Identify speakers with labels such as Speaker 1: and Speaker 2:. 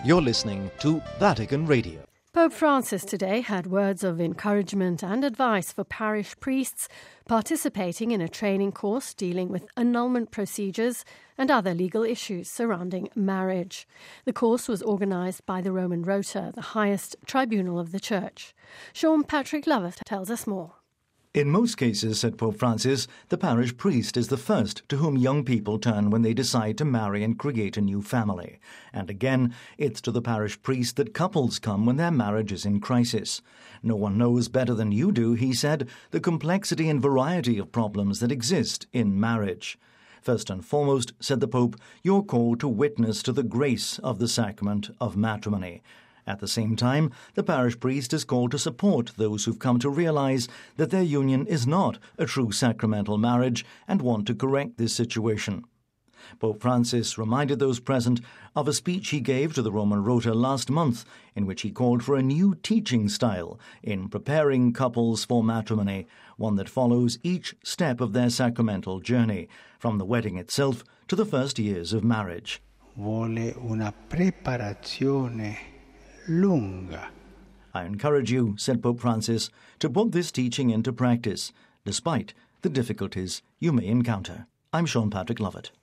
Speaker 1: You're listening to Vatican Radio.
Speaker 2: Pope Francis today had words of encouragement and advice for parish priests participating in a training course dealing with annulment procedures and other legal issues surrounding marriage. The course was organised by the Roman Rota, the highest tribunal of the Church. Sean Patrick Lovett tells us more.
Speaker 3: In most cases, said Pope Francis, the parish priest is the first to whom young people turn when they decide to marry and create a new family. And again, it's to the parish priest that couples come when their marriage is in crisis. No one knows better than you do, he said, the complexity and variety of problems that exist in marriage. First and foremost, said the Pope, you're called to witness to the grace of the sacrament of matrimony. At the same time, the parish priest is called to support those who've come to realize that their union is not a true sacramental marriage and want to correct this situation. Pope Francis reminded those present of a speech he gave to the Roman Rota last month, in which he called for a new teaching style in preparing couples for matrimony, one that follows each step of their sacramental journey, from the wedding itself to the first years of marriage.
Speaker 4: Vuole una preparazione lunga.
Speaker 3: I encourage you, said Pope Francis, to put this teaching into practice, despite the difficulties you may encounter. I'm Sean Patrick Lovett.